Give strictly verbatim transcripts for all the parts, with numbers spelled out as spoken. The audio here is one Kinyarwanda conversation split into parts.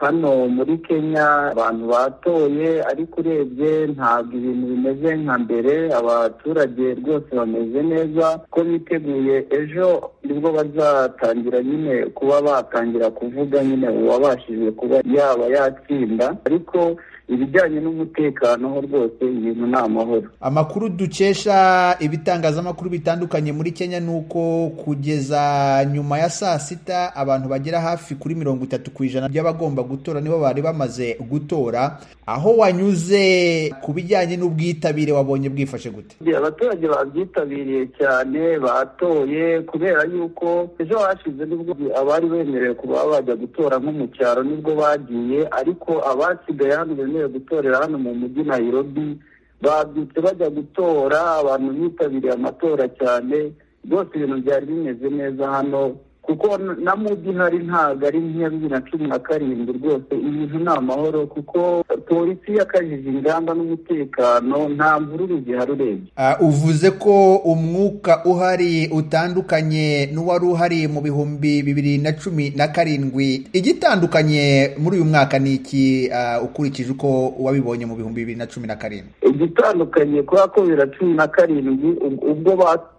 hano muri Kenya abantu batoye, ariko urebye ntabwo ibintu bimeze nka mbere. Abaturage rwose bameze neza ko biteguye ejo nibwo bazatangira nyine kuba batangira kuvuga nyine uwabashije kuba yaba yatsinda, ariko ibijyanye n'umutekano ho rwose ibintu ni amahoro. Amakuru dukesha ibitangazamakuru bitandukanye muri Kenya nuko kugeza nyuma ya saa sita abantu bagera hafi kuri mirongo itatu ku ijana by'abagomba gutora nibo bari bamaze gutora. Aho wanyuze ku bijyanye n'ubwitabire wabonye bwifashe gute? Abaturage babyitabiriye cyane, batoye kubera yuko ejo hashize nibwo abari bemerewe kuba bajya gutora nko mu cyaro nibwo bagiye, ariko abasigaye hano bemerewe gutorera hano mu mujyi Nairobi babyutse bajya gutora. Abantu bitabiriye amatora cyane rwose, ibintu byari bimeze neza hano kuko na mujyi hari ntabwo ari nk'iya bibiri na cumi na karindwi. Rwose ibintu ni amahoro kuko polisi yakajije ingamba n'umutekano, nta mvururu zihari urebye. Uh, uvuze ko umwuka uhari utandukanye n'uwari uhari mu bihumbi bibiri na cumi na karindwi. Igitandukanye muri uyu mwaka ni iki uh, ukurikije uko wabibonye mu bihumbi bibiri na cumi na karindwi? Igitandukanye kubera ko bibiri na cumi na karindwi ubwo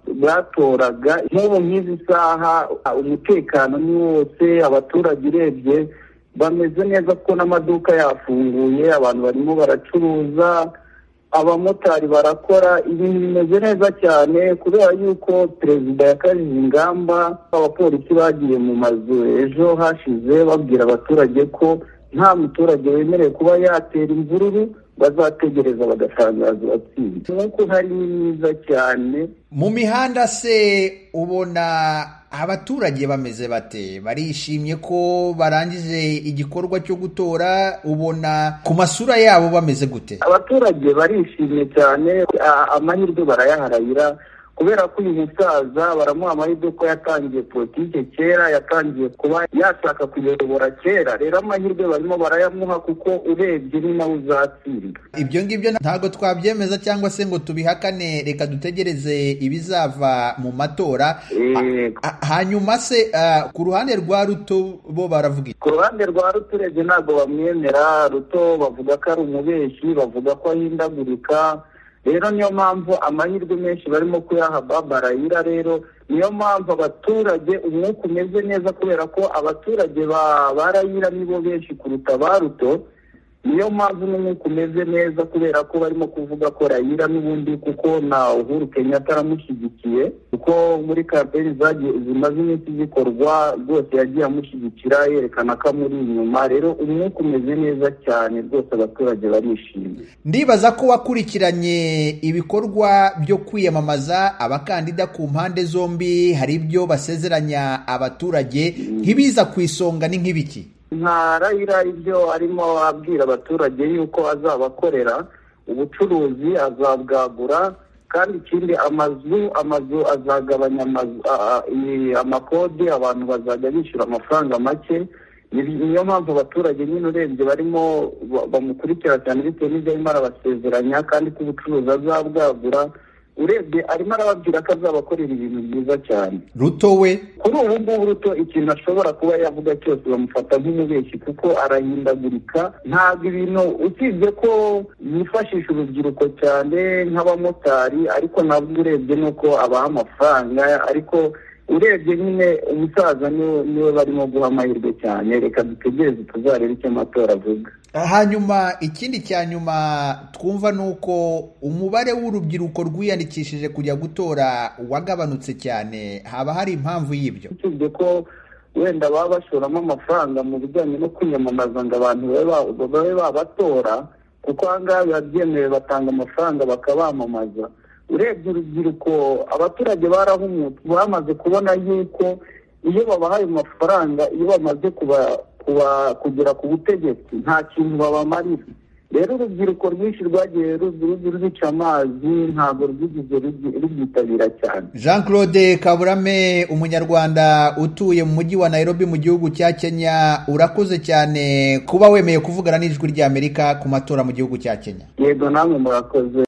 batoraga nk'ubu nk'izi saha umutekano ni wose, abaturage urebye bameze neza kuko n'amaduka yafunguye, abantu barimo baracuruza, abamotari barakora, ibintu bimeze neza cyane kubera yuko perezida yakajije ingamba. Abapolisi bagiye mu mazu ejo hashize babwira abaturage ko nta muturage wemerewe kuba yatera imvururu, bazategereza bagatangaza batsinze. Nk'uko hari myiza cyane mu mihanda. Se ubona abaturage bameze bate? Barishimye ko barangije igikorwa cyo gutora? Ubona ku masura yabo bameze gute? Abaturage barishimye cyane, amahirwe barayaharayira kubera ko uyu musaza baramuha amahirwe ko yatangiye politike kera, yatangiye kuba yashaka kuyobora kera. Rero amahirwe barimo barayamuha kuko urebye ni nawe uzatsinda. Ibyo ngibyo ntabwo twabyemeza cyangwa se ngo tubihakane, reka dutegereze ibizava mu matora. E... hanyuma se uh, ku ruhande rwa Ruto bo baravuga iki? Ku ruhande rwa Ruto urebye ntabwo bamwemera. Ruto bavuga ko ari umubeshyi, bavuga ko ahindagurika. Rero niyo mpamvu amahirwe menshi barimo kuyaha Baba Raila. Rero niyo mpamvu abaturage umwuka umeze neza kubera ko abaturage ba Raila nibo benshi kuruta ba Ruto. Niyo mpamvu n'umwuka umeze neza kubera ko barimo kuvuga ko Raila n'ubundi kuko na Uhuru Kenyatta aramushyigikiye, kuko muri kampeni zimaze iminsi zikorwa rwose yagiye amushyigikira yerekana ko amuri inyuma. Rero umwuka umeze neza cyane rwose, abaturage barishimye. Ndibaza ko wakurikiranye ibikorwa byo kwiyamamaza abakandida ku mpande zombi, hari ibyo basezeranya abaturage, nk'ibiza ku isonga ni nk'ibiki? Nka Raila ibyo arimo abwira abaturage yuko azabakorera ubucuruzi, azabwagura, kandi ikindi amazu amazu azagabanya amakodi, abantu bazajya bishyura amafaranga make. Niyo mpamvu abaturage nyine urebye barimo bamukurikira cyane bitewe n'ibyo arimo arabasezeranya, kandi ko ubucuruzi azabwagura. Urebye arimo arababwira ko azabakorera ibintu byiza cyane. Ruto we kuri ubu ngubu Ruto ikintu ashobora kuba yavuga cyose bamufata nk'umubeshyi kuko arahindagurika. Ntabwo ibintu, usibye ko yifashisha urubyiruko cyane nk'abamotari, ariko ntabwo urebye nuko abaha amafaranga. Ariko urebye nyine umusaza niwe barimo guha amahirwe cyane. Reka dutegereze tuzarebe icyo amatora avuga. Hanyuma ikindi cya nyuma twumva nuko umubare w'urubyiruko rwiyandikishije kujya gutora wagabanutse cyane. Haba hari impamvu y'ibyo? Usibye ko wenda baba bashoramo amafaranga mu bijyanye no kwiyamamaza ngo abantu babe babatora, kuko aha ngaha biba byemewe, batanga amafaranga bakabamamaza. Urebye urubyiruko, abaturage barahumutse, bamaze kubona yuko iyo babahaye amafaranga, iyo bamaze kuba kuba kugera ku butegetsi nta kintu babamarira. Rero urubyiruko rwinshi rwagiye rubica amazi, ntabwo rwigeze rubyitabira cyane. Jean Claude Kaburame, umunyarwanda utuye mu mujyi wa Nairobi mu gihugu cya Kenya, urakoze cyane kuba wemeye kuvugana n'ijwi ry'Amerika ku matora mu gihugu cya Kenya. Yego, namwe murakoze.